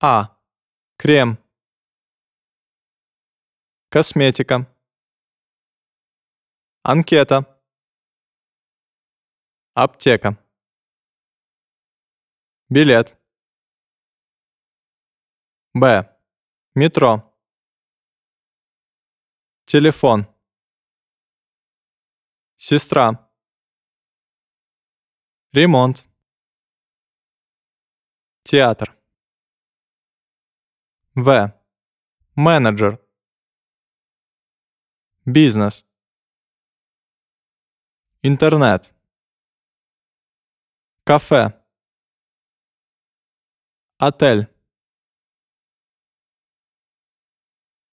А. Крем. Косметика. Анкета. Аптека. Билет. Б. Метро. Телефон. Сестра. Ремонт. Театр. В. Менеджер. Бизнес. Интернет. Кафе. Отель.